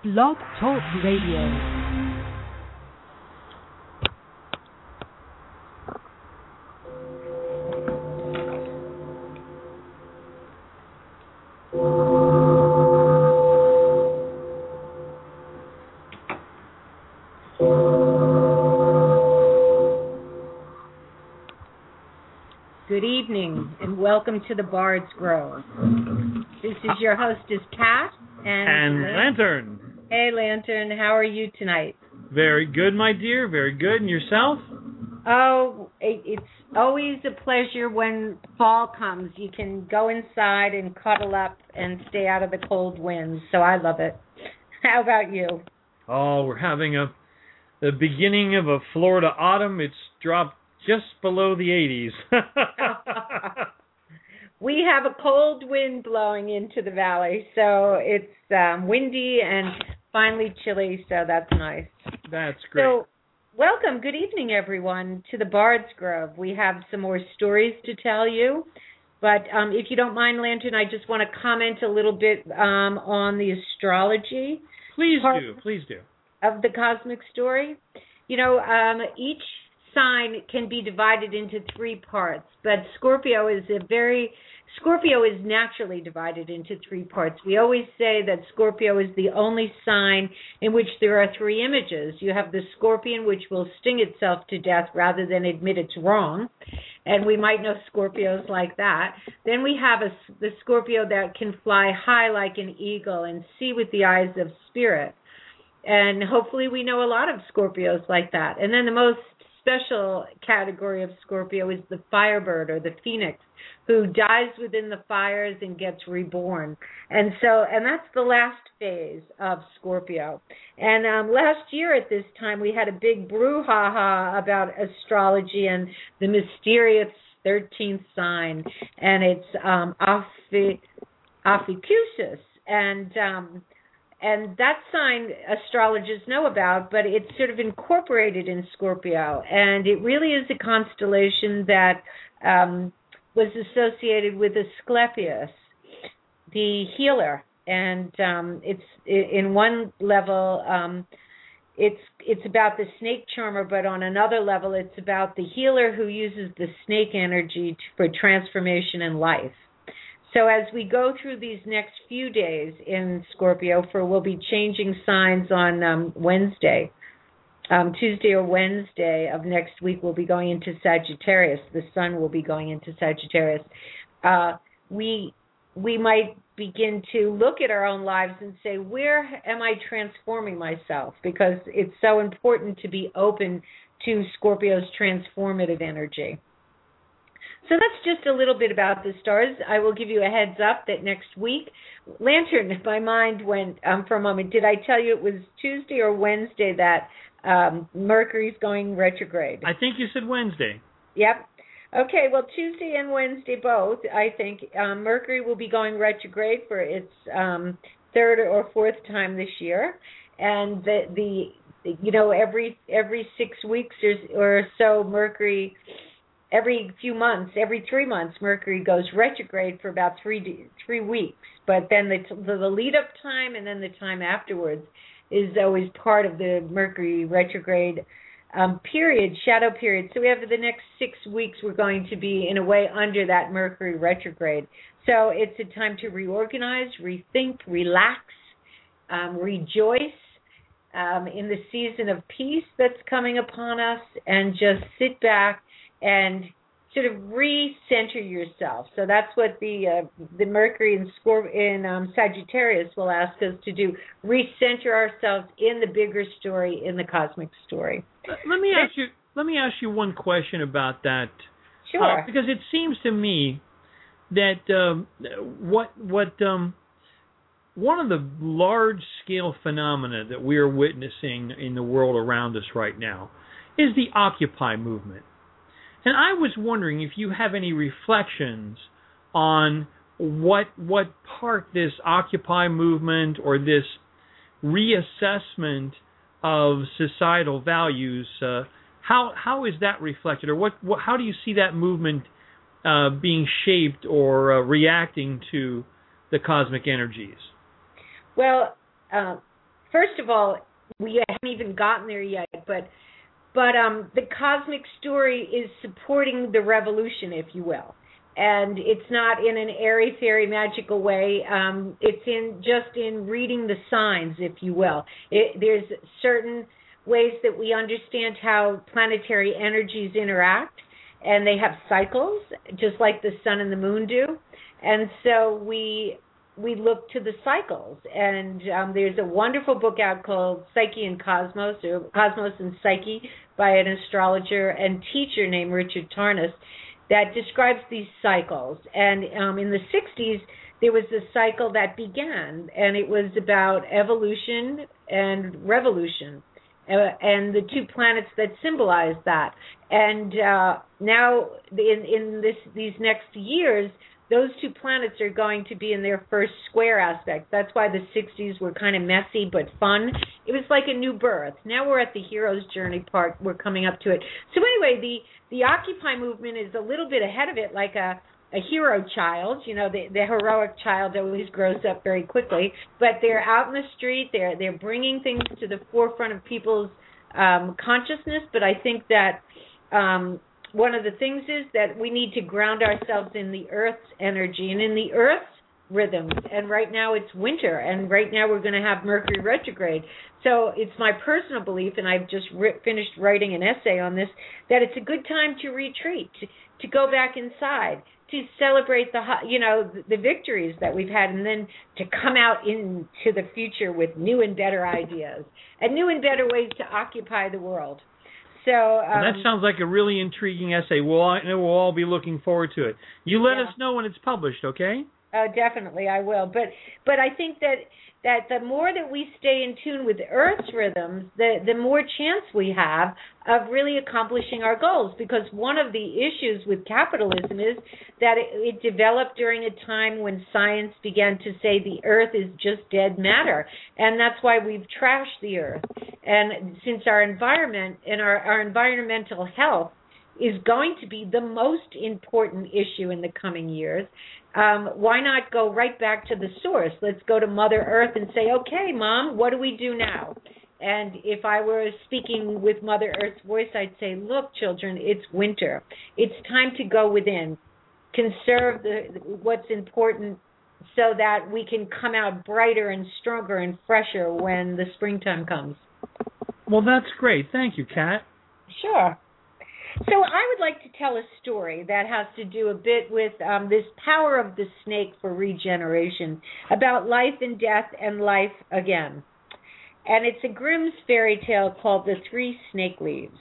Blog Talk Radio. Good evening, and welcome to the Bard's Grove. This is your hostess, Pat. And Lantern. Hey, Lantern, how are you tonight? Very good, my dear, very good. And yourself? Oh, it's always a pleasure when fall comes. You can go inside and cuddle up and stay out of the cold winds, so I love it. How about you? Oh, we're having the beginning of a Florida autumn. It's dropped just below the 80s. We have a cold wind blowing into the valley, so it's windy and finally chilly, so that's nice. That's great. So, welcome. Good evening, everyone, to the Bard's Grove. We have some more stories to tell you, but if you don't mind, Lantern, I just want to comment a little bit on the astrology. Please do. Of the cosmic story. You know, each sign can be divided into three parts, but Scorpio is naturally divided into three parts. We always say that Scorpio is the only sign in which there are three images. You have the scorpion, which will sting itself to death rather than admit it's wrong, and we might know Scorpios like that. Then we have the Scorpio that can fly high like an eagle and see with the eyes of spirit, and hopefully we know a lot of Scorpios like that. And then the most special category of Scorpio is the firebird or the phoenix, who dies within the fires and gets reborn. And that's the last phase of Scorpio. And last year at this time, we had a big brouhaha about astrology and the mysterious 13th sign, and it's Ophiuchus. And that sign astrologers know about, but it's sort of incorporated in Scorpio. And it really is a constellation that was associated with Asclepius, the healer. And it's in one level, it's about the snake charmer, but on another level, it's about the healer who uses the snake energy for transformation in life. So as we go through these next few days in Scorpio, we'll be changing signs on Wednesday. Tuesday or Wednesday of next week, we'll be going into Sagittarius. The sun will be going into Sagittarius. We might begin to look at our own lives and say, where am I transforming myself? Because it's so important to be open to Scorpio's transformative energy. So that's just a little bit about the stars. I will give you a heads up that next week, Lantern, my mind went for a moment. Did I tell you it was Tuesday or Wednesday that Mercury's going retrograde? I think you said Wednesday. Yep. Okay, well, Tuesday and Wednesday both, I think. Mercury will be going retrograde for its third or fourth time this year. And every 6 weeks or so, Mercury... Every 3 months, Mercury goes retrograde for about 3 weeks. But then the lead-up time and then the time afterwards is always part of the Mercury retrograde period, shadow period. So we have the next 6 weeks we're going to be, in a way, under that Mercury retrograde. So it's a time to reorganize, rethink, relax, rejoice in the season of peace that's coming upon us, and just sit back and sort of recenter yourself. So that's what the Mercury in Sagittarius will ask us to do: recenter ourselves in the bigger story, in the cosmic story. Let me ask you one question about that. Sure. Because it seems to me that one of the large-scale phenomena that we are witnessing in the world around us right now is the Occupy movement. And I was wondering if you have any reflections on what part this Occupy movement or this reassessment of societal values, how is that reflected, or how do you see that movement being shaped or reacting to the cosmic energies? Well, first of all, we haven't even gotten there yet, but the cosmic story is supporting the revolution, if you will. And it's not in an airy-fairy magical way. It's just in reading the signs, if you will. There's certain ways that we understand how planetary energies interact, and they have cycles, just like the sun and the moon do. And so we look to the cycles. And there's a wonderful book out called Psyche and Cosmos, or Cosmos and Psyche, by an astrologer and teacher named Richard Tarnas, that describes these cycles. And in the 60s, there was a cycle that began, and it was about evolution and revolution, and the two planets that symbolize that. And now, in these next years, those two planets are going to be in their first square aspect. That's why the 60s were kind of messy but fun. It was like a new birth. Now we're at the hero's journey part. We're coming up to it. So anyway, the Occupy movement is a little bit ahead of it, like a hero child. You know, the heroic child always grows up very quickly. But they're out in the street. They're bringing things to the forefront of people's consciousness. But I think that one of the things is that we need to ground ourselves in the Earth's energy and in the Earth's rhythms. And right now it's winter, and right now we're going to have Mercury retrograde. So it's my personal belief, and I've just finished writing an essay on this, that it's a good time to retreat, to go back inside, to celebrate the victories that we've had, and then to come out into the future with new and better ideas and new and better ways to occupy the world. So that sounds like a really intriguing essay. We'll all be looking forward to it. You let us know when it's published, okay? Oh, definitely, I will. But I think that the more that we stay in tune with Earth's rhythms, the more chance we have of really accomplishing our goals. Because one of the issues with capitalism is that it developed during a time when science began to say the Earth is just dead matter. And that's why we've trashed the Earth. And since our environment and our environmental health is going to be the most important issue in the coming years, why not go right back to the source? Let's go to Mother Earth and say, okay, Mom, what do we do now? And if I were speaking with Mother Earth's voice, I'd say, look, children, it's winter. It's time to go within. Conserve what's important so that we can come out brighter and stronger and fresher when the springtime comes. Well, that's great. Thank you, Kat. Sure. So I would like to tell a story that has to do a bit with this power of the snake for regeneration, about life and death and life again. And it's a Grimm's fairy tale called The Three Snake Leaves.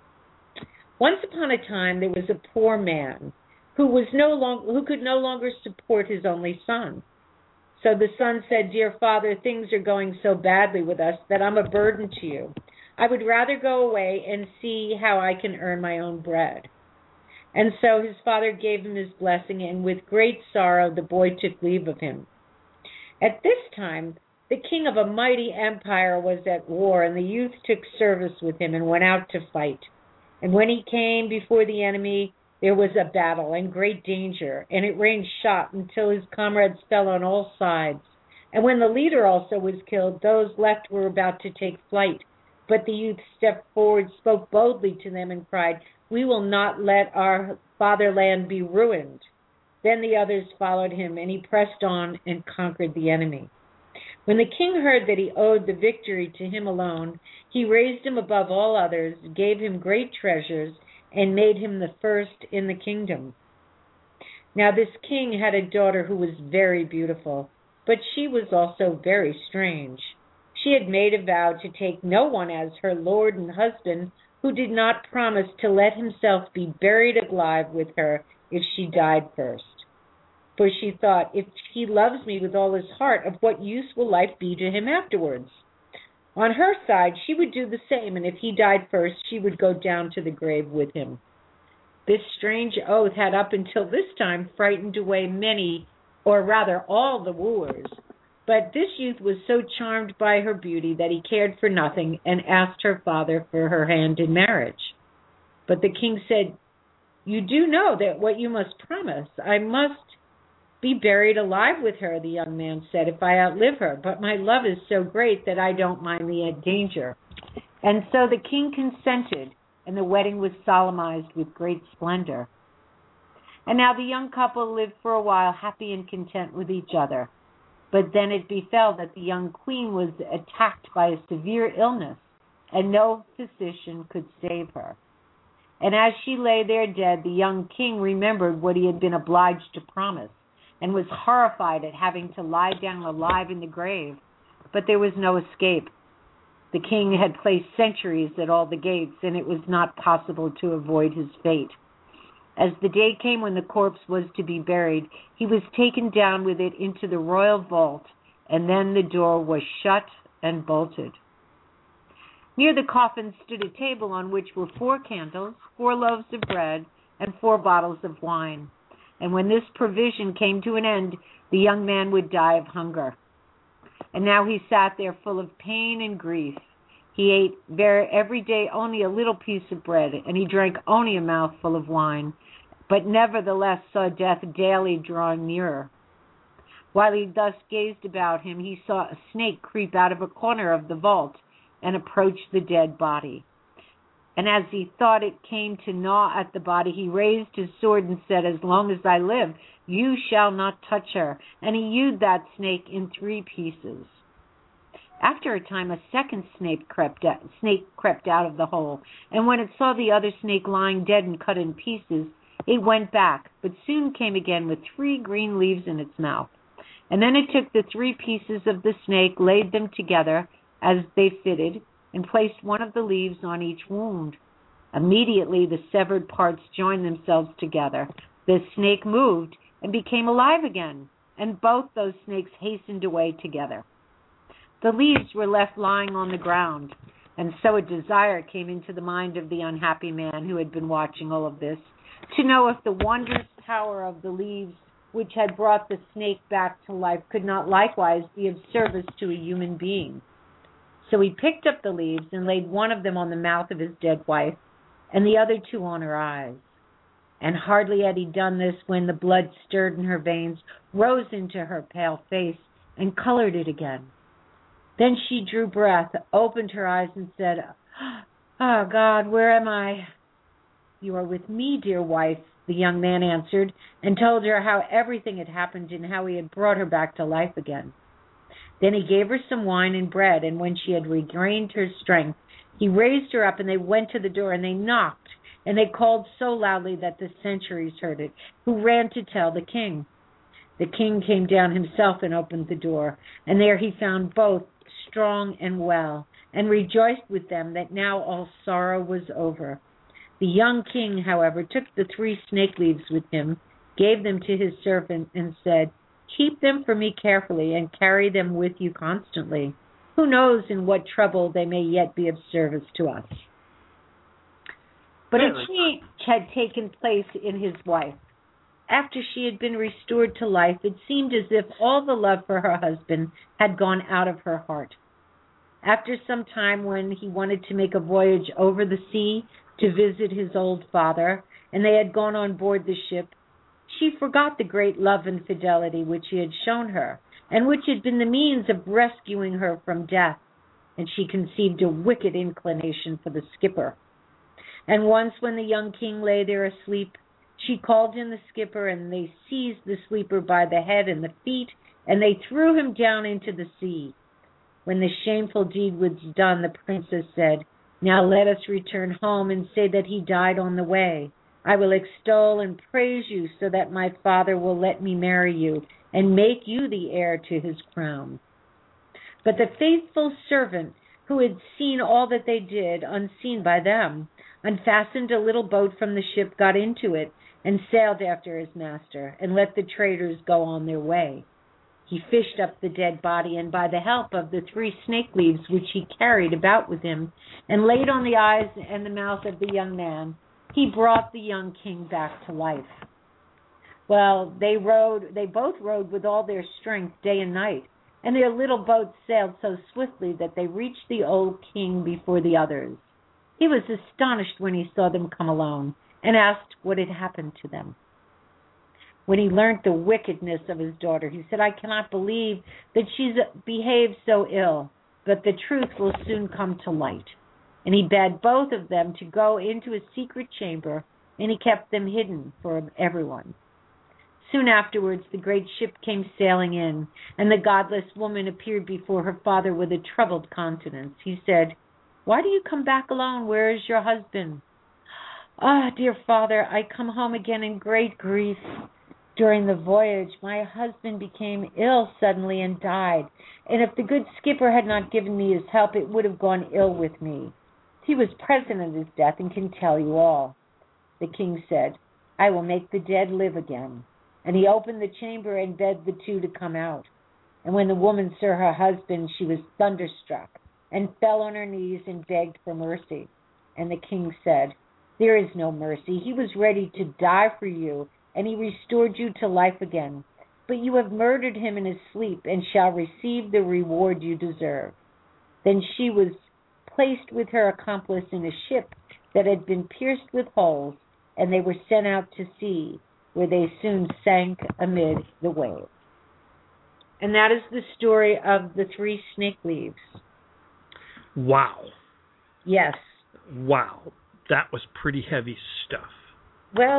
Once upon a time, there was a poor man who could no longer support his only son. So the son said, "Dear father, things are going so badly with us that I'm a burden to you. I would rather go away and see how I can earn my own bread." And so his father gave him his blessing, and with great sorrow the boy took leave of him. At this time, the king of a mighty empire was at war, and the youth took service with him and went out to fight. And when he came before the enemy, there was a battle and great danger, and it rained shot until his comrades fell on all sides. And when the leader also was killed, those left were about to take flight. But the youth stepped forward, spoke boldly to them, and cried, "We will not let our fatherland be ruined." Then the others followed him, and he pressed on and conquered the enemy. When the king heard that he owed the victory to him alone, he raised him above all others, gave him great treasures, and made him the first in the kingdom. Now this king had a daughter who was very beautiful, but she was also very strange. She had made a vow to take no one as her lord and husband who did not promise to let himself be buried alive with her if she died first. For she thought, if he loves me with all his heart, of what use will life be to him afterwards? On her side, she would do the same, and if he died first, she would go down to the grave with him. This strange oath had up until this time frightened away many, or rather all the wooers. But this youth was so charmed by her beauty that he cared for nothing and asked her father for her hand in marriage. But the king said, "You do know that what you must promise. I must be buried alive with her, the young man said, if I outlive her. But my love is so great that I don't mind the danger. And so the king consented, and the wedding was solemnized with great splendor. And now the young couple lived for a while happy and content with each other. But then it befell that the young queen was attacked by a severe illness, and no physician could save her. And as she lay there dead, the young king remembered what he had been obliged to promise, and was horrified at having to lie down alive in the grave. But there was no escape. The king had placed sentries at all the gates, and it was not possible to avoid his fate. As the day came when the corpse was to be buried, he was taken down with it into the royal vault, and then the door was shut and bolted. Near the coffin stood a table on which were 4 candles, 4 loaves of bread, and 4 bottles of wine. And when this provision came to an end, the young man would die of hunger. And now he sat there full of pain and grief. He ate every day only a little piece of bread, and he drank only a mouthful of wine, but nevertheless saw death daily drawing nearer. While he thus gazed about him, he saw a snake creep out of a corner of the vault and approach the dead body. And as he thought it came to gnaw at the body, he raised his sword and said, "As long as I live, you shall not touch her." And he hewed that snake in 3 pieces. After a time, a second snake crept out of the hole, and when it saw the other snake lying dead and cut in pieces, it went back, but soon came again with 3 green leaves in its mouth. And then it took the 3 pieces of the snake, laid them together as they fitted, and placed one of the leaves on each wound. Immediately the severed parts joined themselves together. The snake moved and became alive again, and both those snakes hastened away together. The leaves were left lying on the ground, and so a desire came into the mind of the unhappy man who had been watching all of this, to know if the wondrous power of the leaves which had brought the snake back to life could not likewise be of service to a human being. So he picked up the leaves and laid one of them on the mouth of his dead wife, and the other 2 on her eyes. And hardly had he done this when the blood stirred in her veins, rose into her pale face, and colored it again. Then she drew breath, opened her eyes, and said, "Ah, God, where am I?" "You are with me, dear wife," the young man answered, and told her how everything had happened and how he had brought her back to life again. Then he gave her some wine and bread, and when she had regained her strength, he raised her up, and they went to the door, and they knocked, and they called so loudly that the sentries heard it, who ran to tell the king. The king came down himself and opened the door, and there he found both strong and well, and rejoiced with them that now all sorrow was over. The young king, however, took the 3 snake leaves with him, gave them to his servant, and said, "Keep them for me carefully, and carry them with you constantly. Who knows in what trouble they may yet be of service to us." But a change had taken place in his wife. After she had been restored to life, it seemed as if all the love for her husband had gone out of her heart. After some time, when he wanted to make a voyage over the sea to visit his old father, and they had gone on board the ship, she forgot the great love and fidelity which he had shown her, and which had been the means of rescuing her from death, and she conceived a wicked inclination for the skipper. And once, when the young king lay there asleep, she called in the skipper, and they seized the sleeper by the head and the feet, and they threw him down into the sea. When the shameful deed was done, the princess said, "Now let us return home and say that he died on the way. I will extol and praise you so that my father will let me marry you and make you the heir to his crown." But the faithful servant, who had seen all that they did, unseen by them, unfastened a little boat from the ship, got into it, and sailed after his master, and let the traders go on their way. He fished up the dead body, and by the help of the 3 snake leaves which he carried about with him, and laid on the eyes and the mouth of the young man, he brought the young king back to life. Well, they both rowed with all their strength day and night, and their little boat sailed so swiftly that they reached the old king before the others. He was astonished when he saw them come alone, and asked what had happened to them. when he learnt the wickedness of his daughter. He said, "I cannot believe that she's behaved so ill, but the truth will soon come to light." And he bade both of them to go into a secret chamber, and he kept them hidden from everyone. Soon afterwards, the great ship came sailing in, and the godless woman appeared before her father with a troubled countenance. He said, "Why do you come back alone? Where is your husband?" "Ah, dear father, I come home again in great grief. During the voyage, my husband became ill suddenly and died, and if the good skipper had not given me his help, it would have gone ill with me. He was present at his death and can tell you all." The king said, "I will make the dead live again." And he opened the chamber and bade the two to come out. And when the woman saw her husband, she was thunderstruck and fell on her knees and begged for mercy. And the king said, "There is no mercy. He was ready to die for you, and he restored you to life again. But you have murdered him in his sleep and shall receive the reward you deserve." Then she was placed with her accomplice in a ship that had been pierced with holes, and they were sent out to sea, where they soon sank amid the waves. And that is the story of the three snake leaves. Wow. Yes. Wow. That was pretty heavy stuff. Well,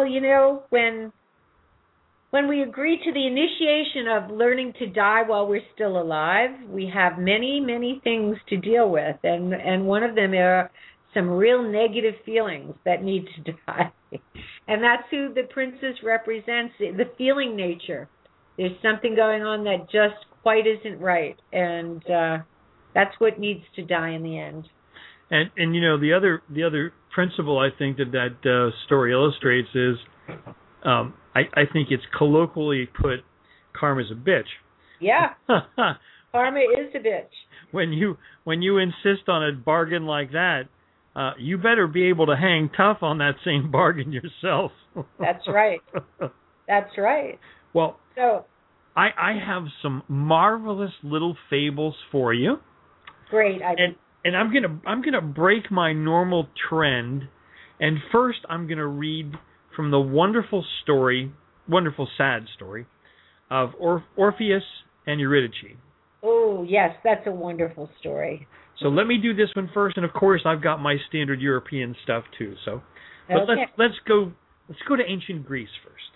when we agree to the initiation of learning to die while we're still alive, we have many, many things to deal with. And one of them are some real negative feelings that need to die. And that's who the princess represents, the feeling nature. There's something going on that just quite isn't right. And that's what needs to die in the end. And the other principle I think that story illustrates is I think it's colloquially put, karma's a bitch. Yeah. Karma is a bitch. When you insist on a bargain like that, you better be able to hang tough on that same bargain yourself. That's right. That's right. Well, so I have some marvelous little fables for you. Great. And I'm gonna break my normal trend, and first I'm gonna read from the wonderful sad story of Orpheus and Eurydice. Oh yes, that's a wonderful story. So let me do this one first, and of course I've got my standard European stuff too. So, but okay. let's go to ancient Greece first.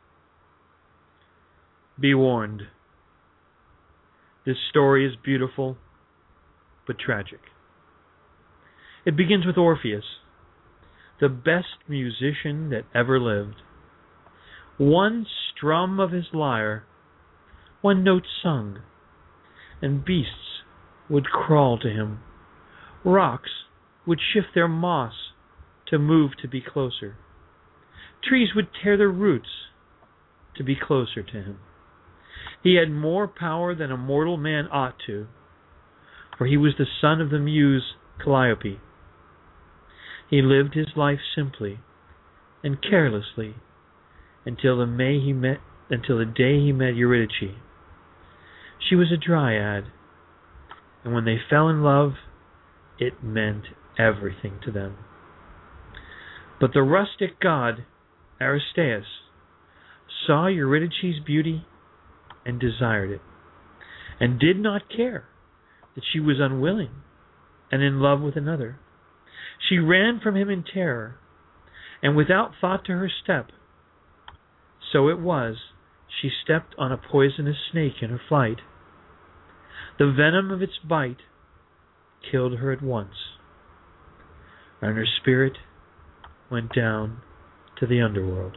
Be warned. This story is beautiful, but tragic. It begins with Orpheus, the best musician that ever lived. One strum of his lyre, one note sung, and beasts would crawl to him. Rocks would shift their moss to move to be closer. Trees would tear their roots to be closer to him. He had more power than a mortal man ought to, for he was the son of the muse Calliope. He lived his life simply and carelessly until the day he met Eurydice. She was a dryad, and when they fell in love, it meant everything to them. But the rustic god, Aristaeus, saw Eurydice's beauty and desired it, and did not care that she was unwilling and in love with another. She ran from him in terror, and without thought to her step. So it was, she stepped on a poisonous snake in her flight. The venom of its bite killed her at once, and her spirit went down to the underworld.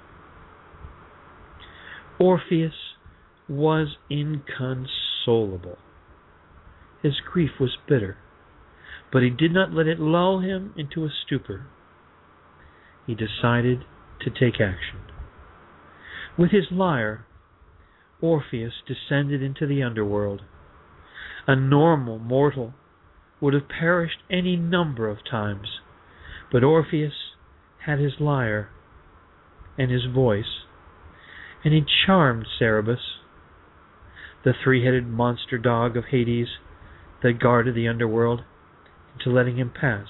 Orpheus was inconsolable. His grief was bitter, but he did not let it lull him into a stupor. He decided to take action. With his lyre, Orpheus descended into the underworld. A normal mortal would have perished any number of times, but Orpheus had his lyre and his voice, and he charmed Cerberus, the three-headed monster dog of Hades that guarded the underworld, into letting him pass.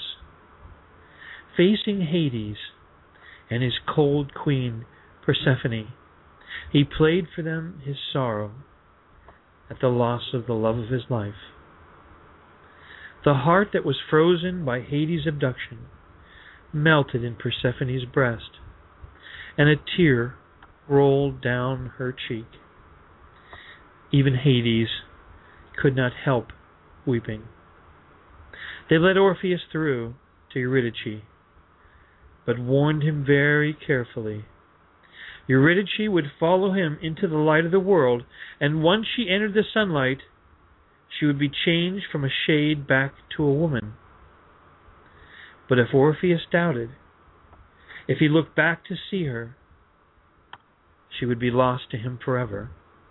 Facing Hades and his cold queen Persephone, He played for them his sorrow at the loss of the love of his life. The heart that was frozen by Hades' abduction melted in Persephone's breast, and a tear rolled down her cheek. Even Hades could not help weeping. They led Orpheus through to Eurydice, but warned him very carefully. Eurydice would follow him into the light of the world, and once she entered the sunlight, she would be changed from a shade back to a woman. But if Orpheus doubted, if he looked back to see her, she would be lost to him forever.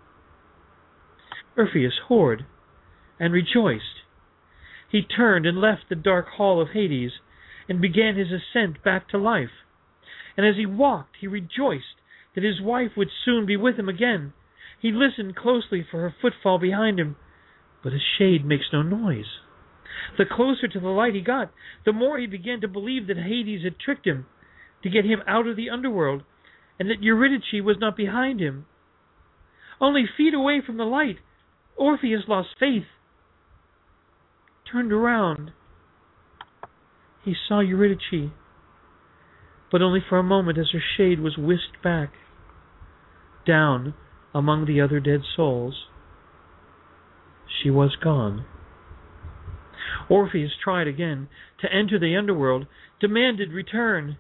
Orpheus heard and rejoiced. He turned and left the dark hall of Hades and began his ascent back to life. And as he walked, he rejoiced that his wife would soon be with him again. He listened closely for her footfall behind him, but his shade makes no noise. The closer to the light he got, the more he began to believe that Hades had tricked him to get him out of the underworld, and that Eurydice was not behind him. Only feet away from the light, Orpheus lost faith. Turned around. He saw Eurydice, but only for a moment as her shade was whisked back, down among the other dead souls. She was gone. Orpheus tried again to enter the underworld, demanded return.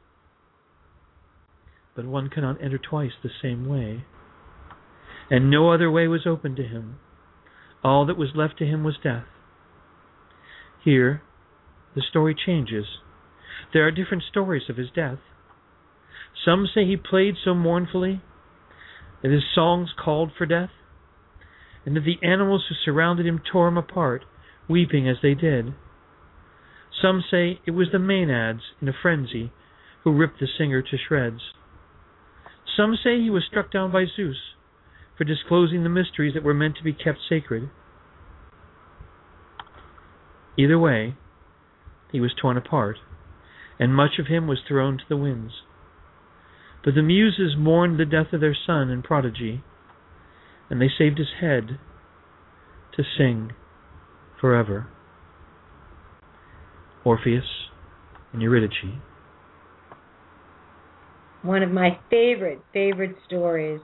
But one cannot enter twice the same way, and no other way was open to him. All that was left to him was death. Here, the story changes. There are different stories of his death. Some say he played so mournfully that his songs called for death, and that the animals who surrounded him tore him apart, weeping as they did. Some say it was the Maenads in a frenzy who ripped the singer to shreds. Some say he was struck down by Zeus for disclosing the mysteries that were meant to be kept sacred. Either way, he was torn apart, and much of him was thrown to the winds. But the Muses mourned the death of their son and prodigy, and they saved his head to sing forever. Orpheus and Eurydice. One of my favorite stories.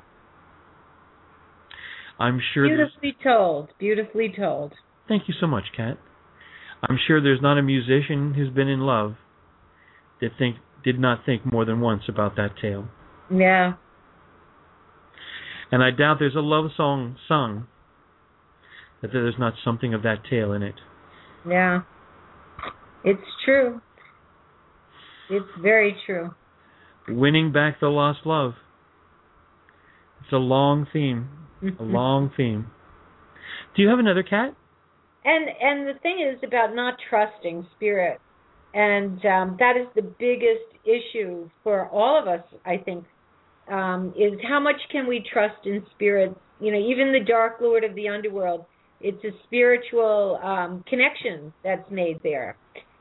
I'm sure Beautifully told. Thank you so much, Kat. I'm sure there's not a musician who's been in love that did not think more than once about that tale. Yeah. And I doubt there's a love song sung that there's not something of that tale in it. Yeah. It's true. It's very true. Winning back the lost love. It's a long theme. A long theme. Do you have another, Kat? And the thing is about not trusting spirit. And that is the biggest issue for all of us, I think, is how much can we trust in spirit? You know, even the Dark Lord of the Underworld, it's a spiritual connection that's made there.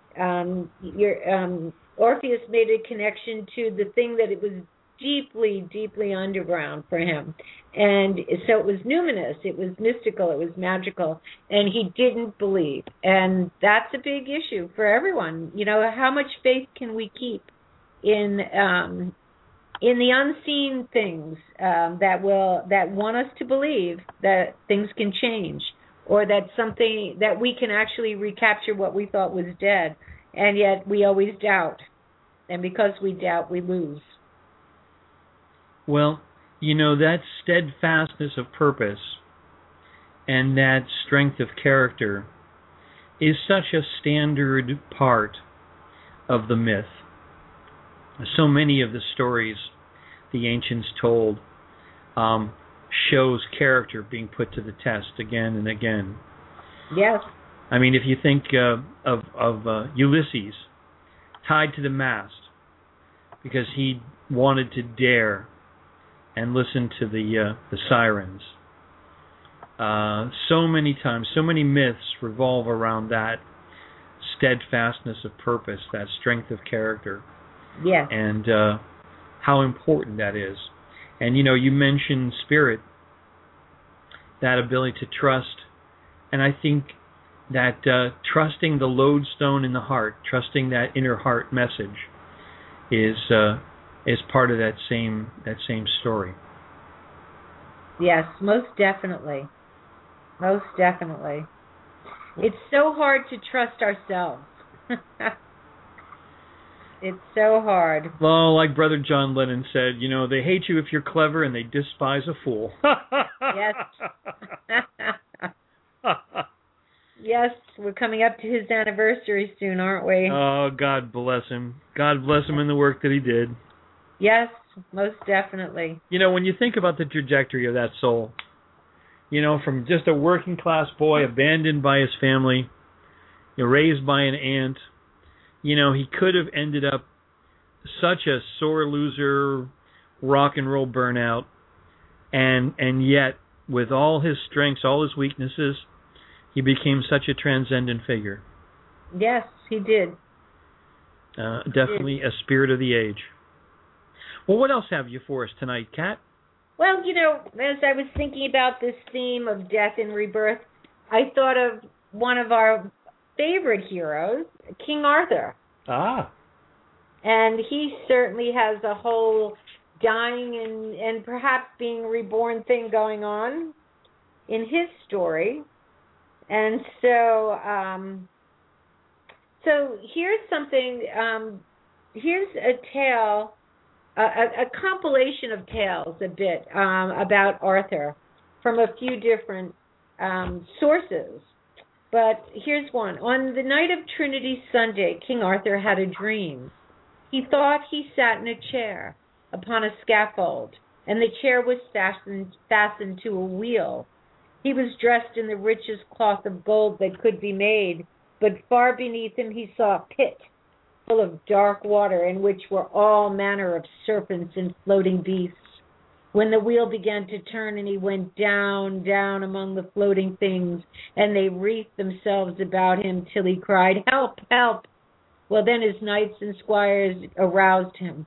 Orpheus made a connection to the thing that it was deeply, deeply underground for him. And so it was numinous, it was mystical, it was magical, and he didn't believe. And that's a big issue for everyone. You know, how much faith can we keep in the unseen things that want us to believe that things can change, or that something that we can actually recapture what we thought was dead, and yet we always doubt. And because we doubt, we lose. Well, you know, that steadfastness of purpose and that strength of character is such a standard part of the myth. So many of the stories the ancients told shows character being put to the test again and again. Yes. I mean, if you think of Ulysses tied to the mast because he wanted to dare and listen to the sirens. So many times, so many myths revolve around that steadfastness of purpose, that strength of character. Yes. And how important that is. And you mentioned spirit, that ability to trust, and I think that trusting the lodestone in the heart, trusting that inner heart message, is part of that same story. Yes, most definitely. Most definitely. It's so hard to trust ourselves. It's so hard. Well, like Brother John Lennon said, they hate you if you're clever and they despise a fool. Yes. Yes, we're coming up to his anniversary soon, aren't we? Oh, God bless him. God bless him in the work that he did. Yes, most definitely. When you think about the trajectory of that soul, from just a working class boy abandoned by his family, raised by an aunt, he could have ended up such a sore loser, rock and roll burnout, and yet, with all his strengths, all his weaknesses, he became such a transcendent figure. Yes, he did. Definitely a spirit of the age. Well, what else have you for us tonight, Kat? Well, as I was thinking about this theme of death and rebirth, I thought of one of our favorite heroes, King Arthur. Ah. And he certainly has a whole dying and perhaps being reborn thing going on in his story. And so here's something, here's a tale, a compilation of tales a bit about Arthur from a few different sources. But here's one. On the night of Trinity Sunday, King Arthur had a dream. He thought he sat in a chair upon a scaffold, and the chair was fastened to a wheel. He was dressed in the richest cloth of gold that could be made, but far beneath him he saw a pit full of dark water in which were all manner of serpents and floating beasts. When the wheel began to turn and he went down, down among the floating things, and they wreathed themselves about him till he cried, "Help, help!" Well, then his knights and squires aroused him,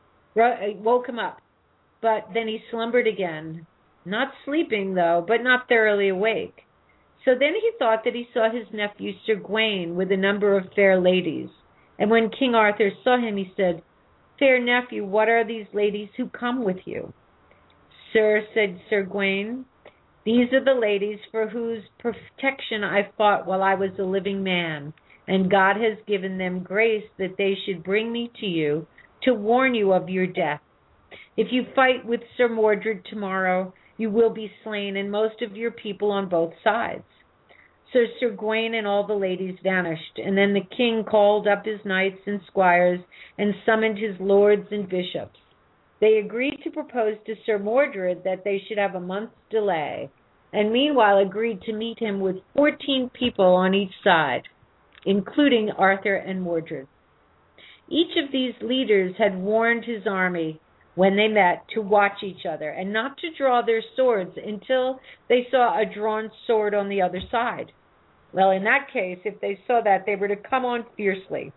woke him up, but then he slumbered again, not sleeping, though, but not thoroughly awake. So then he thought that he saw his nephew Sir Gawain with a number of fair ladies. And when King Arthur saw him, he said, "Fair nephew, what are these ladies who come with you?" "Sir," said Sir Gawain, "these are the ladies for whose protection I fought while I was a living man, and God has given them grace that they should bring me to you to warn you of your death. If you fight with Sir Mordred tomorrow, you will be slain, and most of your people on both sides." So Sir Gawain and all the ladies vanished, and then the king called up his knights and squires and summoned his lords and bishops. They agreed to propose to Sir Mordred that they should have a month's delay, and meanwhile agreed to meet him with 14 people on each side, including Arthur and Mordred. Each of these leaders had warned his army when they met to watch each other and not to draw their swords until they saw a drawn sword on the other side. Well, in that case, if they saw that, they were to come on fiercely.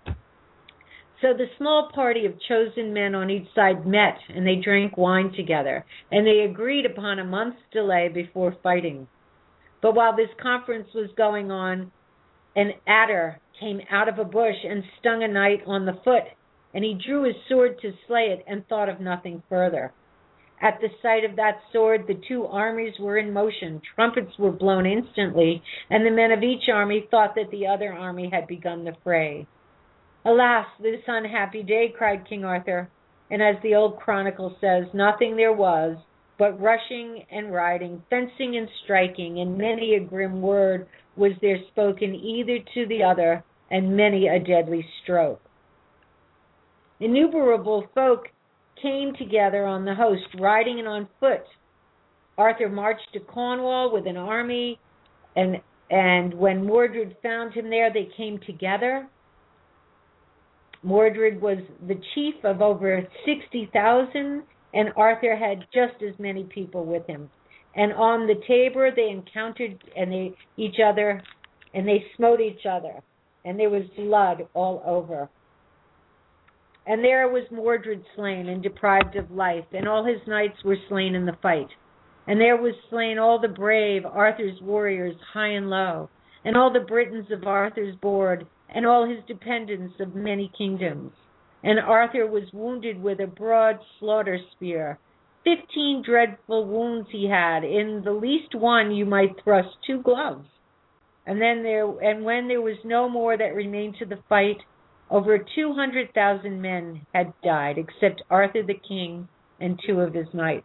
So the small party of chosen men on each side met, and they drank wine together, and they agreed upon a month's delay before fighting. But while this conference was going on, an adder came out of a bush and stung a knight on the foot, and he drew his sword to slay it and thought of nothing further. At the sight of that sword, the two armies were in motion. Trumpets were blown instantly, and the men of each army thought that the other army had begun the fray. "Alas, this unhappy day," cried King Arthur, and as the old chronicle says, nothing there was but rushing and riding, fencing and striking, and many a grim word was there spoken either to the other, and many a deadly stroke. Innumerable folk came together on the host, riding and on foot. Arthur marched to Cornwall with an army, and when Mordred found him there, they came together. Mordred was the chief of over 60,000, and Arthur had just as many people with him. And on the Tabor they encountered each other, and they smote each other, and there was blood all over. And there was Mordred slain and deprived of life, and all his knights were slain in the fight. And there was slain all the brave Arthur's warriors high and low, and all the Britons of Arthur's board, and all his dependents of many kingdoms. And Arthur was wounded with a broad slaughter spear. 15 dreadful wounds he had. In the least one you might thrust 2 gloves. And when there was no more that remained to the fight, over 200,000 men had died, except Arthur the king and 2 of his knights.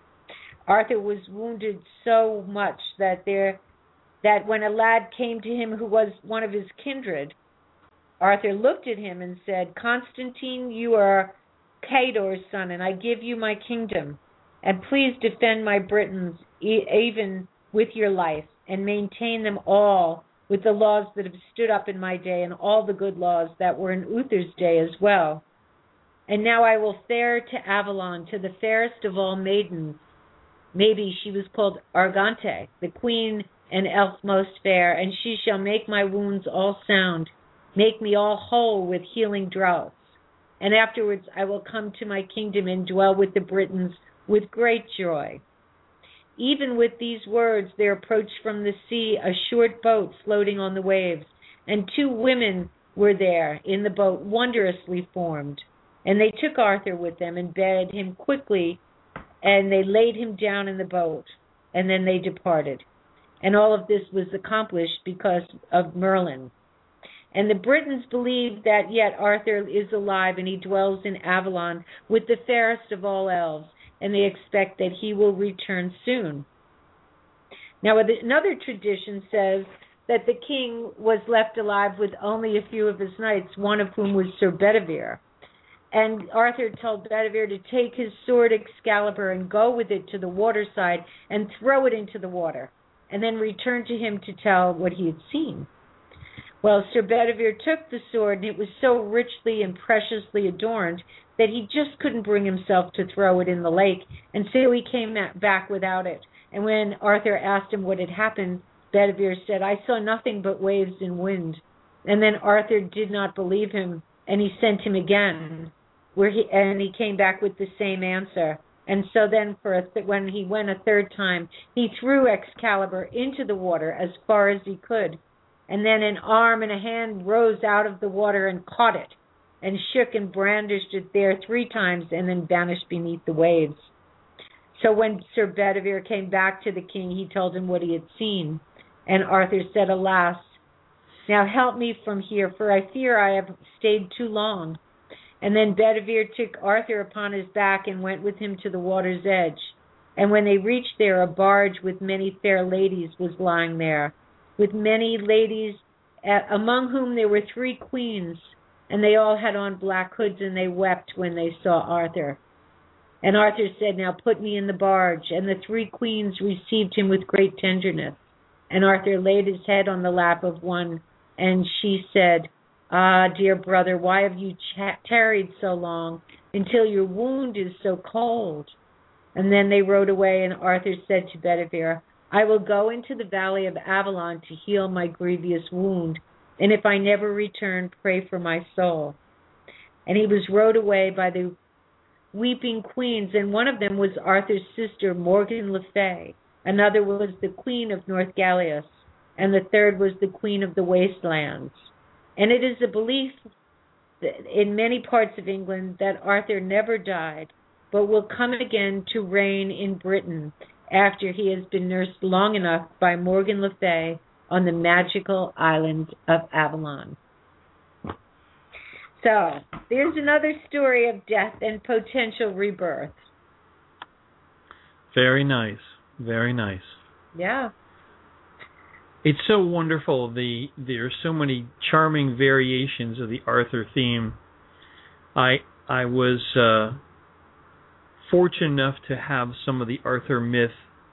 Arthur was wounded so much that when a lad came to him who was one of his kindred, Arthur looked at him and said, "Constantine, you are Cador's son, and I give you my kingdom. And please defend my Britons even with your life, and maintain them all with the laws that have stood up in my day, and all the good laws that were in Uther's day as well. And now I will fare to Avalon, to the fairest of all maidens. Maybe she was called Argante, the queen and elf most fair, and she shall make my wounds all sound, make me all whole with healing draughts. And afterwards I will come to my kingdom and dwell with the Britons with great joy." Even with these words there approached from the sea a short boat floating on the waves, and 2 women were there in the boat, wondrously formed. And they took Arthur with them and bade him quickly, and they laid him down in the boat, and then they departed. And all of this was accomplished because of Merlin. And the Britons believe that yet Arthur is alive, and he dwells in Avalon with the fairest of all elves, and they expect that he will return soon. Now, another tradition says that the king was left alive with only a few of his knights, one of whom was Sir Bedivere. And Arthur told Bedivere to take his sword Excalibur and go with it to the waterside and throw it into the water, and then return to him to tell what he had seen. Well, Sir Bedivere took the sword, and it was so richly and preciously adorned that he just couldn't bring himself to throw it in the lake, and so he came back without it. And when Arthur asked him what had happened, Bedivere said, "I saw nothing but waves and wind." And then Arthur did not believe him, and he sent him again, and he came back with the same answer. And so then when he went a third time, he threw Excalibur into the water as far as he could. And then an arm and a hand rose out of the water and caught it, and shook and brandished it there 3 times, and then vanished beneath the waves. So when Sir Bedivere came back to the king, he told him what he had seen. And Arthur said, "Alas, now help me from here, for I fear I have stayed too long." And then Bedivere took Arthur upon his back and went with him to the water's edge. And when they reached there, a barge with many fair ladies was lying there, with many ladies, among whom there were 3 queens, and they all had on black hoods, and they wept when they saw Arthur. And Arthur said, "Now put me in the barge." And the 3 queens received him with great tenderness. And Arthur laid his head on the lap of one, and she said, "Ah, dear brother, why have you tarried so long, until your wound is so cold?" And then they rode away, and Arthur said to Bedivere, "I will go into the valley of Avalon to heal my grievous wound, and if I never return, pray for my soul." And he was rowed away by the weeping queens, and one of them was Arthur's sister, Morgan le Fay. Another was the queen of Northgalius, and the third was the queen of the wastelands. And it is a belief that in many parts of England that Arthur never died, but will come again to reign in Britain after he has been nursed long enough by Morgan le Fay on the magical island of Avalon. So, there's another story of death and potential rebirth. Very nice. Very nice. Yeah. It's so wonderful. There are so many charming variations of the Arthur theme. I was fortunate enough to have some of the Arthur myth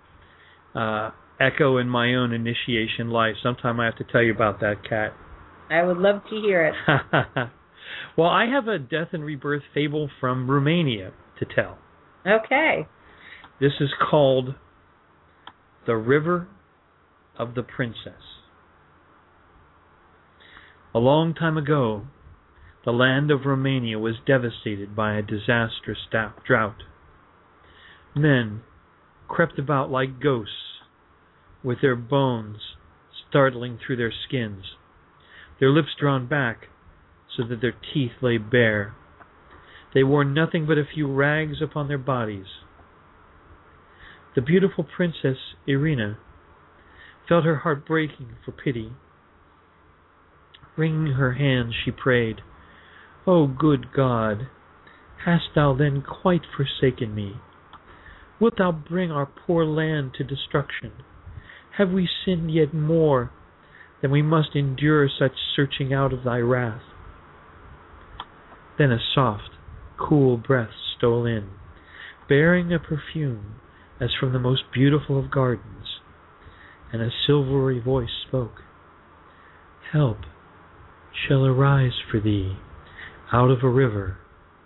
echo in my own initiation life. Sometime I have to tell you about that, Kat. I would love to hear it. Well, I have a death and rebirth fable from Romania to tell. Okay. This is called The River of the Princess. A long time ago, The land of Romania was devastated by a disastrous drought. Men crept about like ghosts, with their bones startling through their skins, their lips drawn back so that their teeth lay bare. They wore nothing but a few rags upon their bodies. The beautiful Princess Irina felt her heart breaking for pity. Wringing her hands, she prayed, "O good God, hast thou then quite forsaken me? Wilt thou bring our poor land to destruction? Have we sinned yet more than we must endure such searching out of thy wrath?" Then a soft, cool breath stole in, bearing a perfume as from the most beautiful of gardens, and a silvery voice spoke, "Help shall arise for thee out of a river.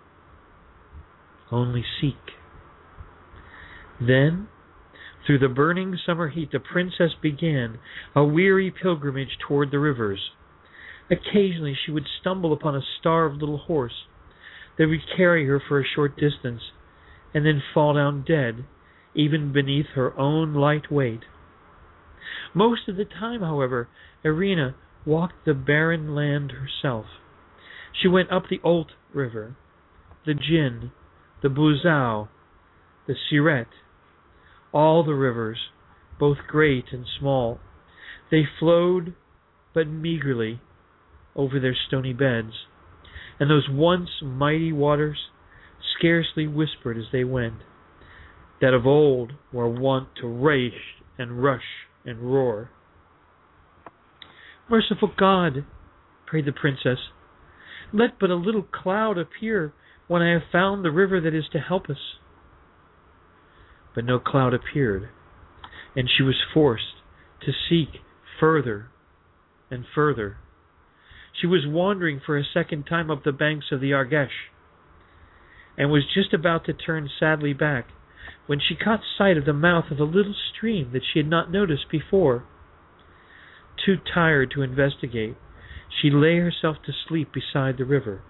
Only seek." Then, through the burning summer heat, the princess began a weary pilgrimage toward the rivers. Occasionally she would stumble upon a starved little horse that would carry her for a short distance, and then fall down dead, even beneath her own light weight. Most of the time, however, Irina walked the barren land herself. She went up the Olt River, the Jin, the Buzau, the Siret, all the rivers, both great and small. They flowed but meagerly over their stony beds, and those once mighty waters scarcely whispered as they went, that of old were wont to rage and rush and roar. "Merciful God," prayed the princess, "let but a little cloud appear when I have found the river that is to help us." But no cloud appeared, and she was forced to seek further and further. She was wandering for a second time up the banks of the Argesh, and was just about to turn sadly back when she caught sight of the mouth of a little stream that she had not noticed before. Too tired to investigate, she lay herself to sleep beside the river.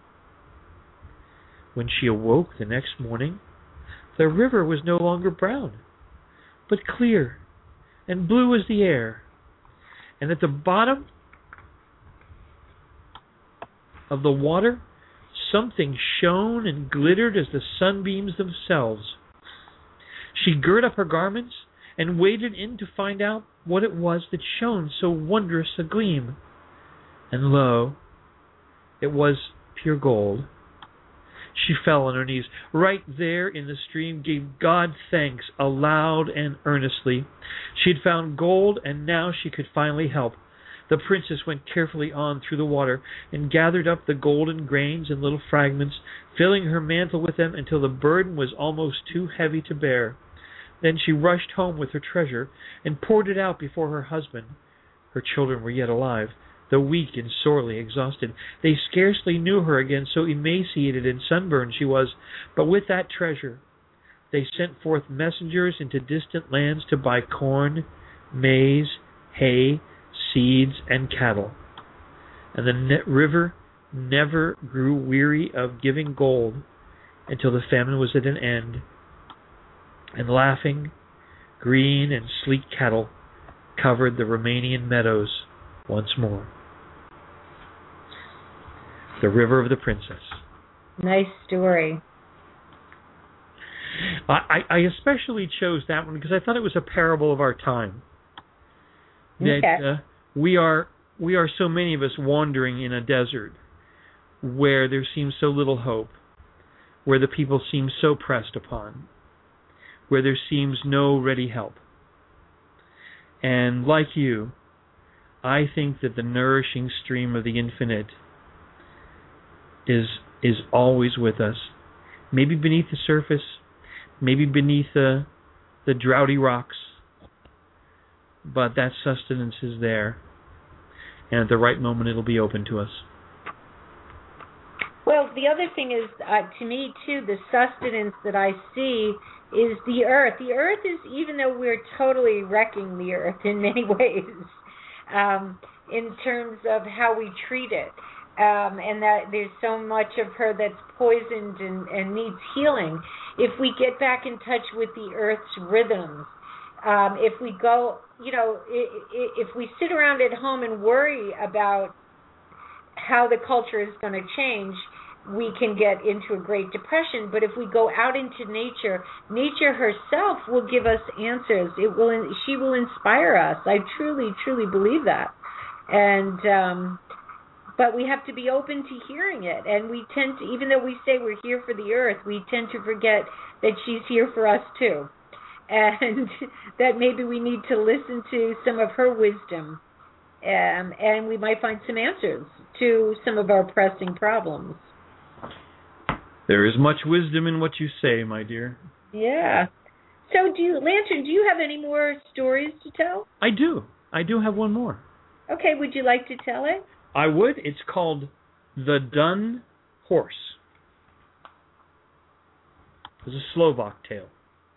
When she awoke the next morning, the river was no longer brown, but clear and blue as the air, and at the bottom of the water something shone and glittered as the sunbeams themselves. She girt up her garments and waded in to find out what it was that shone so wondrous a gleam. And lo, it was pure gold. She fell on her knees right there in the stream, gave God thanks aloud and earnestly. She had found gold, and now she could finally help. The princess went carefully on through the water and gathered up the golden grains in little fragments, filling her mantle with them until the burden was almost too heavy to bear. Then she rushed home with her treasure and poured it out before her husband. Her children were yet alive, though weak and sorely exhausted. They scarcely knew her again, so emaciated and sunburned she was. But with that treasure, they sent forth messengers into distant lands to buy corn, maize, hay, seeds, and cattle. And the river never grew weary of giving gold until the famine was at an end, and laughing, green and sleek cattle covered the Romanian meadows once more. The River of the Princess. Nice story. I especially chose that one because I thought it was a parable of our time. That we are so many of us wandering in a desert where there seems so little hope, where the people seem so pressed upon, where there seems no ready help. And like you, I think that the nourishing stream of the infinite is always with us. Maybe beneath the surface, maybe beneath the droughty rocks, but that sustenance is there, and at the right moment it'll be open to us. Well, the other thing is, to me too, the sustenance that I see is the earth. The earth is, even though we're totally wrecking the earth in many ways, in terms of how we treat it, and that there's so much of her that's poisoned and needs healing. If we get back in touch with the earth's rhythms, if we go, if we sit around at home and worry about how the culture is going to change, we can get into a Great Depression. But if we go out into nature, nature herself will give us answers. She will inspire us. I truly, truly believe that. And but we have to be open to hearing it. And we tend to, even though we say we're here for the earth, we tend to forget that she's here for us too. And that maybe we need to listen to some of her wisdom. And we might find some answers to some of our pressing problems. There is much wisdom in what you say, my dear. Yeah. So, Lantern, do you have any more stories to tell? I do. I do have one more. Okay, would you like to tell it? I would. It's called The Dun Horse. It's a Slovak tale.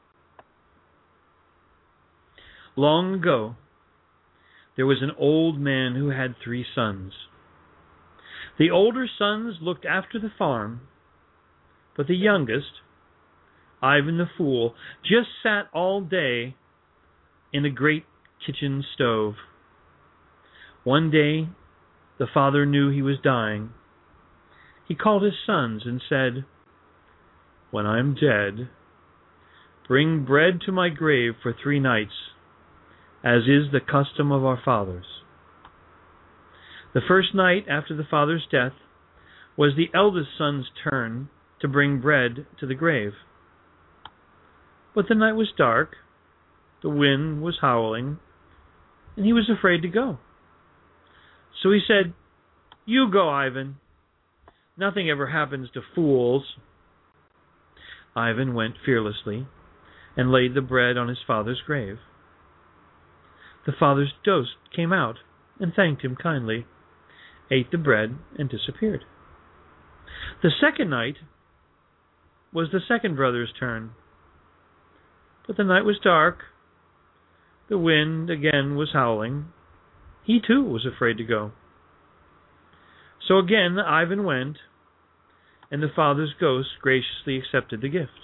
Long ago, there was an old man who had 3 sons. The older sons looked after the farm, but the youngest, Ivan the Fool, just sat all day in the great kitchen stove. One day, the father knew he was dying. He called his sons and said, "When I'm dead, bring bread to my grave for 3 nights, as is the custom of our fathers." The first night after the father's death was the eldest son's turn to bring bread to the grave. But the night was dark, the wind was howling, and he was afraid to go. So he said, "You go, Ivan. Nothing ever happens to fools." Ivan went fearlessly and laid the bread on his father's grave. The father's ghost came out and thanked him kindly, ate the bread, and disappeared. The second night was the second brother's turn. But the night was dark. The wind again was howling. He too was afraid to go. So again Ivan went, and the father's ghost graciously accepted the gift.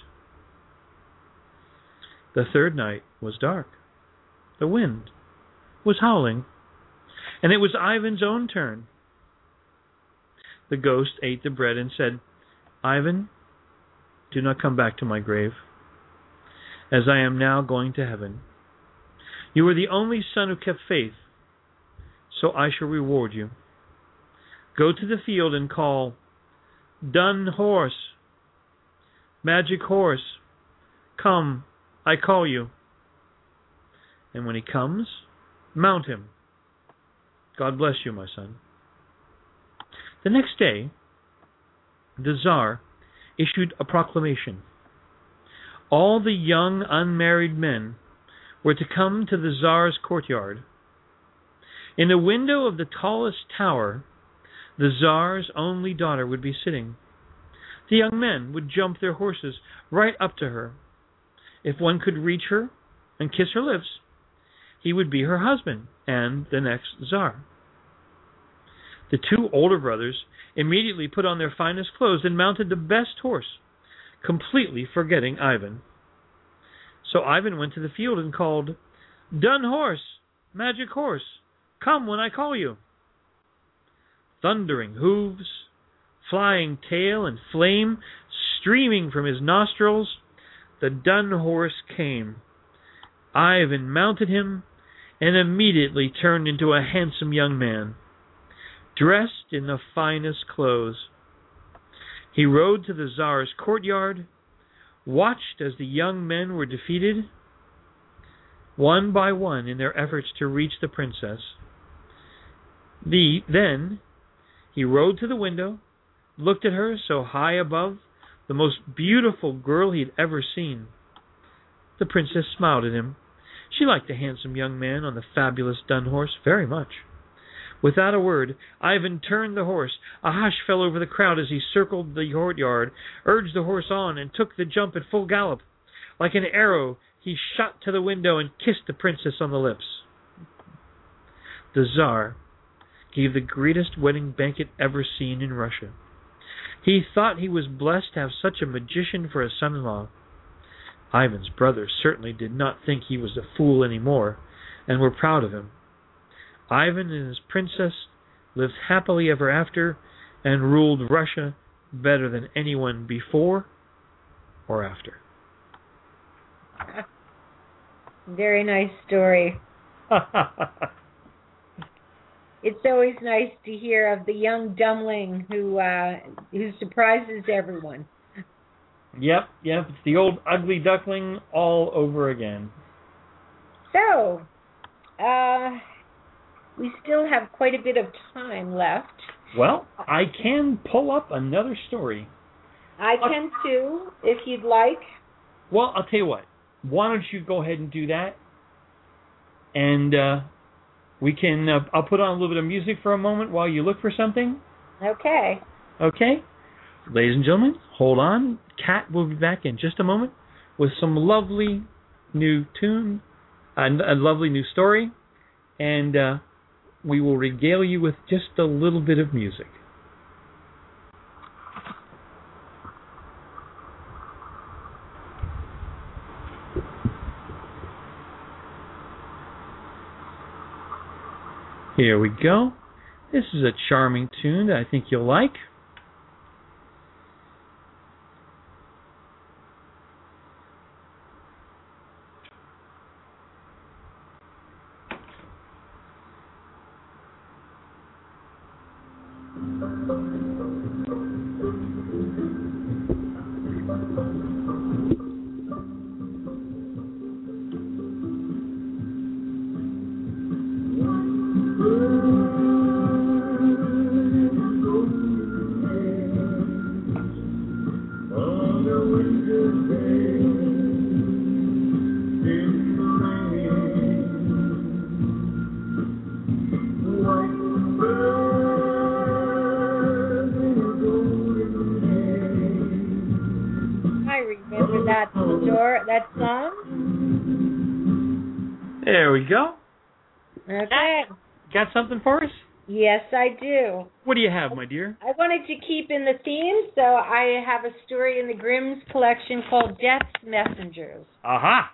The third night was dark. The wind was howling, and it was Ivan's own turn. The ghost ate the bread and said, "Ivan, do not come back to my grave, as I am now going to heaven. You are the only son who kept faith, so I shall reward you. Go to the field and call, 'Dun horse, magic horse, come, I call you.' And when he comes, mount him. God bless you, my son." The next day, the Tsar issued a proclamation. All the young unmarried men were to come to the Tsar's courtyard. In the window of the tallest tower, the Tsar's only daughter would be sitting. The young men would jump their horses right up to her. If one could reach her and kiss her lips, he would be her husband and the next Tsar. The 2 older brothers immediately put on their finest clothes and mounted the best horse, completely forgetting Ivan. So Ivan went to the field and called, "Dun horse, magic horse, come when I call you." Thundering hooves, flying tail, and flame streaming from his nostrils, the dun horse came. Ivan mounted him and immediately turned into a handsome young man, dressed in the finest clothes. He rode to the Tsar's courtyard, watched as the young men were defeated, one by one, in their efforts to reach the princess. Then he rode to the window, looked at her so high above, the most beautiful girl he had ever seen. The princess smiled at him. She liked the handsome young man on the fabulous dun horse very much. Without a word, Ivan turned the horse. A hush fell over the crowd as he circled the courtyard, urged the horse on, and took the jump at full gallop. Like an arrow, he shot to the window and kissed the princess on the lips. The Tsar, gave the greatest wedding banquet ever seen in Russia. He thought he was blessed to have such a magician for a son-in-law. Ivan's brothers certainly did not think he was a fool any more, and were proud of him. Ivan and his princess lived happily ever after, and ruled Russia better than anyone before or after. Very nice story. It's always nice to hear of the young dumpling who surprises everyone. Yep, it's the old ugly duckling all over again. So, we still have quite a bit of time left. Well, I can pull up another story. I can too, if you'd like. Well, I'll tell you what. Why don't you go ahead and do that? And we can. I'll put on a little bit of music for a moment while you look for something. Okay. Okay. Ladies and gentlemen, hold on. Kat will be back in just a moment with some lovely new tune, a lovely new story, and we will regale you with just a little bit of music. Here we go. This is a charming tune that I think you'll like. That song? There we go. Okay. Got something for us? Yes, I do. What do you have, my dear? I wanted to keep in the theme, so I have a story in the Grimm's collection called Death's Messengers. Aha!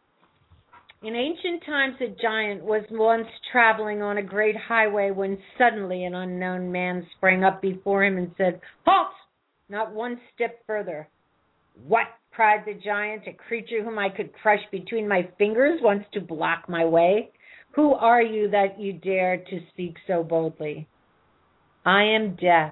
In ancient times, a giant was once traveling on a great highway when suddenly an unknown man sprang up before him and said, "Halt! Not one step further." "What?" cried the giant. "A creature whom I could crush between my fingers wants to block my way. Who are you that you dare to speak so boldly?" "I am Death.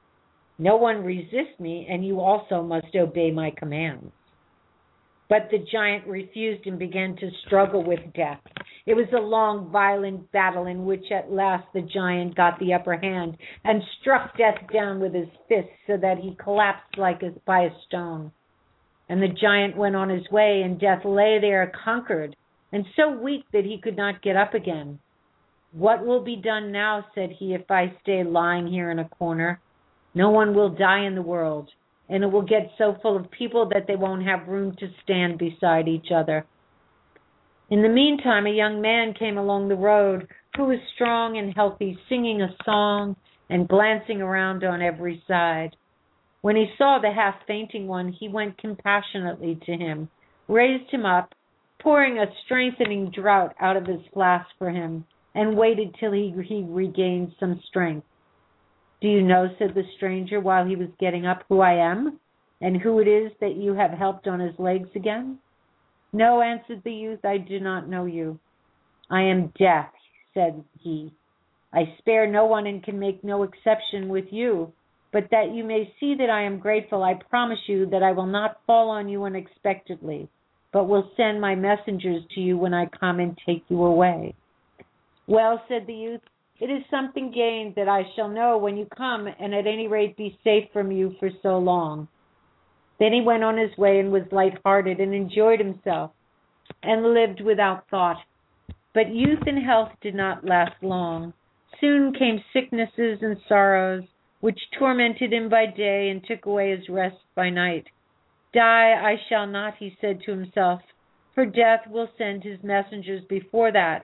No one resists me, and you also must obey my commands." But the giant refused and began to struggle with Death. It was a long, violent battle in which at last the giant got the upper hand and struck Death down with his fists so that he collapsed by a stone. And the giant went on his way, and Death lay there conquered and so weak that he could not get up again. "What will be done now," said he, "if I stay lying here in a corner? No one will die in the world, and it will get so full of people that they won't have room to stand beside each other." In the meantime, a young man came along the road who was strong and healthy, singing a song and glancing around on every side. When he saw the half-fainting one, he went compassionately to him, raised him up, pouring a strengthening draught out of his flask for him, and waited till he regained some strength. "Do you know," said the stranger while he was getting up, "who I am, and who it is that you have helped on his legs again?" "No," answered the youth, "I do not know you." "I am Death," said he. "I spare no one and can make no exception with you. But that you may see that I am grateful, I promise you that I will not fall on you unexpectedly, but will send my messengers to you when I come and take you away." "Well," said the youth, "it is something gained that I shall know when you come, and at any rate be safe from you for so long." Then he went on his way and was light-hearted and enjoyed himself and lived without thought. But youth and health did not last long. Soon came sicknesses and sorrows, which tormented him by day and took away his rest by night. "Die I shall not," he said to himself, "for Death will send his messengers before that,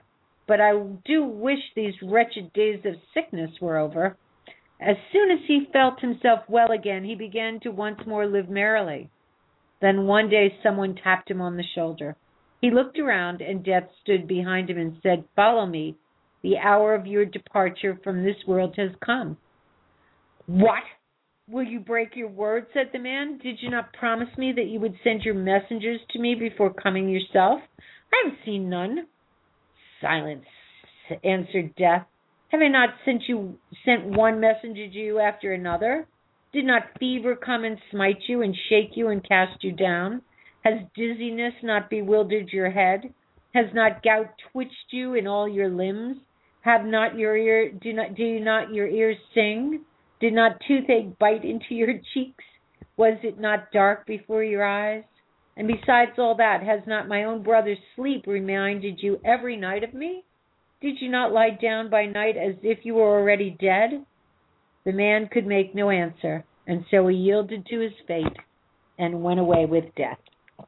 but I do wish these wretched days of sickness were over." As soon as he felt himself well again, he began to once more live merrily. Then one day someone tapped him on the shoulder. He looked around, and Death stood behind him and said, "Follow me. The hour of your departure from this world has come." "What? Will you break your word?" said the man. "Did you not promise me that you would send your messengers to me before coming yourself? I have seen none." "Silence," answered Death. "Have I not sent one messenger to you after another? Did not fever come and smite you and shake you and cast you down? Has dizziness not bewildered your head? Has not gout twitched you in all your limbs? Do not your ears sing? Did not toothache bite into your cheeks? Was it not dark before your eyes? And besides all that, has not my own brother Sleep reminded you every night of me? Did you not lie down by night as if you were already dead?" The man could make no answer, and so he yielded to his fate and went away with Death.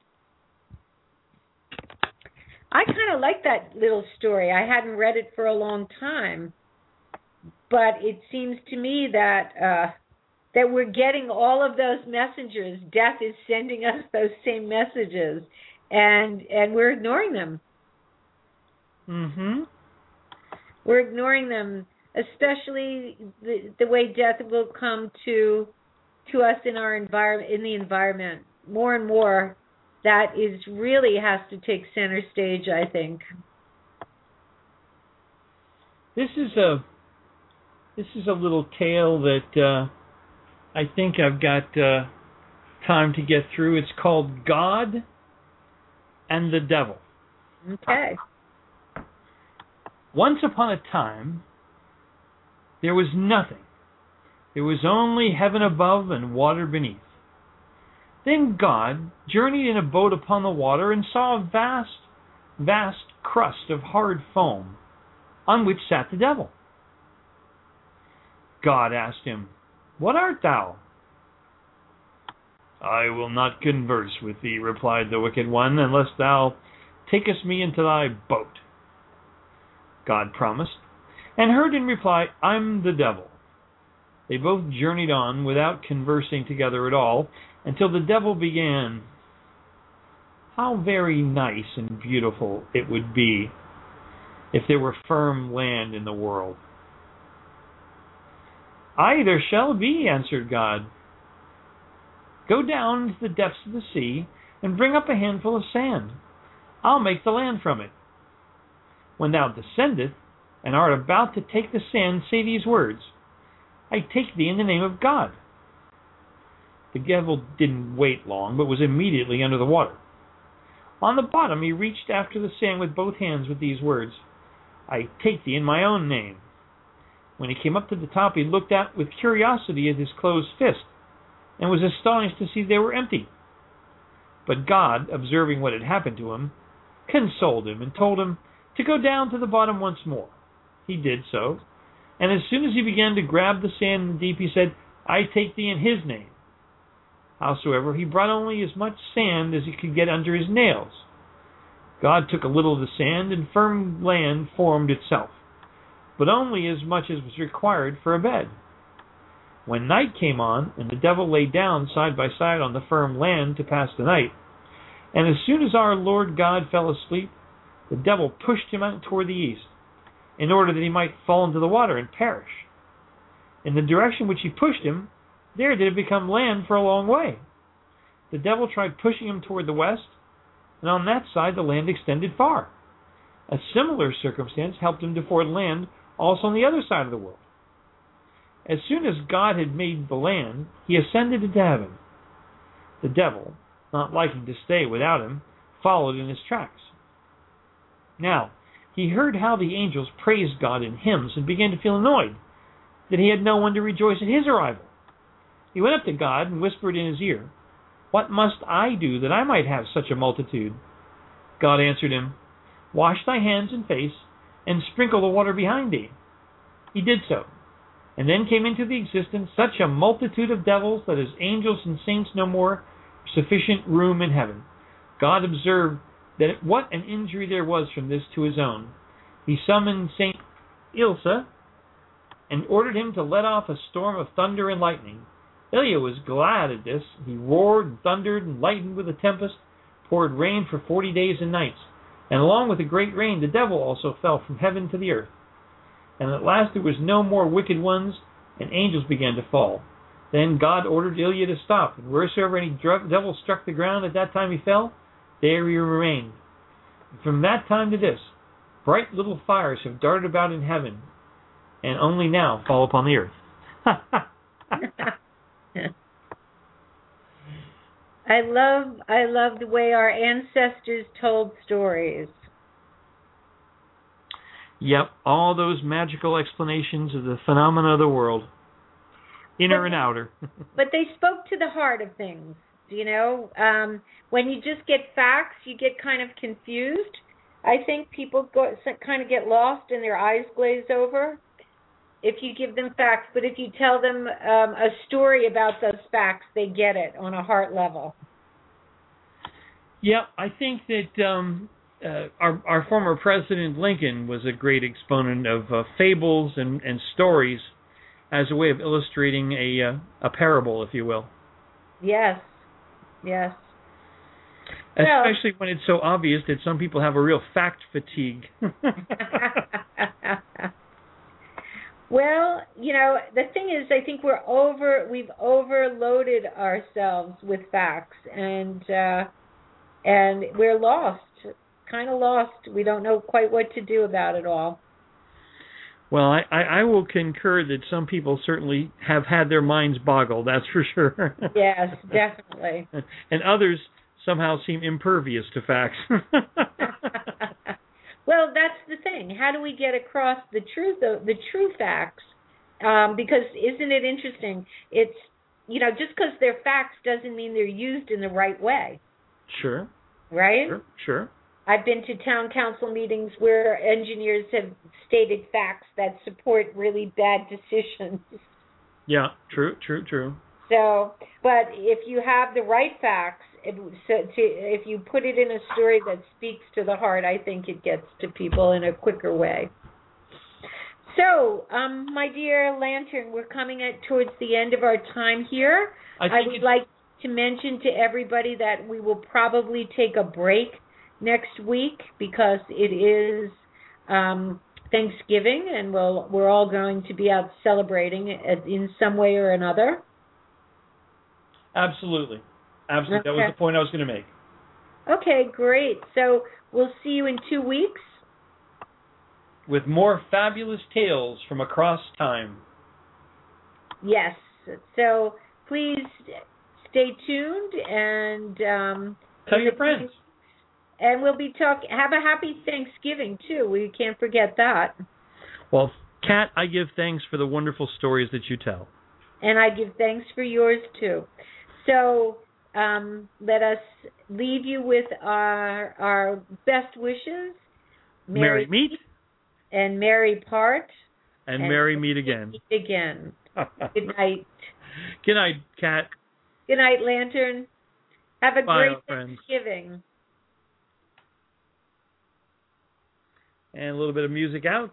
I kind of like that little story. I hadn't read it for a long time, but it seems to me that we're getting all of those messengers. Death is sending us those same messages, and we're ignoring them. Mm-hmm. We're ignoring them, especially the way death will come to us in our environment, in the environment. More and more, that is really has to take center stage, I think. This is a little tale that I think I've got time to get through. It's called God and the Devil. Okay. Once upon a time, there was nothing. There was only heaven above and water beneath. Then God journeyed in a boat upon the water and saw a vast, vast crust of hard foam on which sat the devil. God asked him, "What art thou?" "I will not converse with thee," replied the wicked one, "unless thou takest me into thy boat." God promised, and heard in reply, "I'm the devil." They both journeyed on without conversing together at all, until the devil began, "How very nice and beautiful it would be if there were firm land in the world." "Aye, there shall be," answered God. "Go down into the depths of the sea and bring up a handful of sand. I'll make the land from it. When thou descendest and art about to take the sand, say these words, 'I take thee in the name of God.'" The devil didn't wait long, but was immediately under the water. On the bottom he reached after the sand with both hands with these words, "I take thee in my own name." When he came up to the top, he looked out with curiosity at his closed fist, and was astonished to see they were empty. But God, observing what had happened to him, consoled him and told him to go down to the bottom once more. He did so, and as soon as he began to grab the sand in the deep, he said, "I take thee in his name." Howsoever, he brought only as much sand as he could get under his nails. God took a little of the sand, and firm land formed itself, but only as much as was required for a bed. When night came on, and the devil lay down side by side on the firm land to pass the night, and as soon as our Lord God fell asleep, the devil pushed him out toward the east, in order that he might fall into the water and perish. In the direction which he pushed him, there did it become land for a long way. The devil tried pushing him toward the west, and on that side the land extended far. A similar circumstance helped him to ford land also on the other side of the world. As soon as God had made the land, he ascended into heaven. The devil, not liking to stay without him, followed in his tracks. Now, he heard how the angels praised God in hymns and began to feel annoyed that he had no one to rejoice at his arrival. He went up to God and whispered in his ear, "What must I do that I might have such a multitude?" God answered him, "Wash thy hands and face, and sprinkle the water behind thee." He did so, and then came into the existence such a multitude of devils that as angels and saints no more sufficient room in heaven. God observed that what an injury there was from this to his own. He summoned St. Ilse and ordered him to let off a storm of thunder and lightning. Ilya was glad at this. He roared and thundered and lightened with a tempest, poured rain for 40 days and nights. And along with the great rain, the devil also fell from heaven to the earth. And at last there was no more wicked ones, and angels began to fall. Then God ordered Ilya to stop, and wheresoever any devil struck the ground at that time he fell, there he remained. And from that time to this, bright little fires have darted about in heaven, and only now fall upon the earth. I love the way our ancestors told stories. Yep, all those magical explanations of the phenomena of the world, inner and outer. But they spoke to the heart of things, you know. When you just get facts, you get kind of confused. I think people kind of get lost and their eyes glaze over if you give them facts. But if you tell them a story about those facts, they get it on a heart level. Yeah, I think that our former President Lincoln was a great exponent of fables and stories as a way of illustrating a parable, if you will. Yes, yes. Especially when it's so obvious that some people have a real fact fatigue. Well, you know, the thing is, I think we've overloaded ourselves with facts, and we're lost, kind of lost. We don't know quite what to do about it all. Well, I will concur that some people certainly have had their minds boggled, that's for sure. Yes, definitely. And others somehow seem impervious to facts. Well, that's the thing. How do we get across the true facts? Because isn't it interesting? It's, you know, just because they're facts doesn't mean they're used in the right way. Sure. Right? Sure. I've been to town council meetings where engineers have stated facts that support really bad decisions. Yeah, true. So, but if you have the right facts, if you put it in a story that speaks to the heart, I think it gets to people in a quicker way. So, my dear Lantern, we're coming towards the end of our time here. I would like to mention to everybody that we will probably take a break next week because it is Thanksgiving, and we're all going to be out celebrating in some way or another. Absolutely. Okay. That was the point I was going to make. Okay, great. So we'll see you in 2 weeks. With more fabulous tales from across time. Yes. So please stay tuned and tell your friends. And we'll be have a happy Thanksgiving too. We can't forget that. Well, Kat, I give thanks for the wonderful stories that you tell. And I give thanks for yours too. So let us leave you with our best wishes. Merry meet. And merry part. And merry meet again. Meet again. Good night. Good night, Kat. Good night, Lantern. Have a Bye, great Thanksgiving. Friends. And a little bit of music out.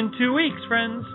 in 2 weeks, friends.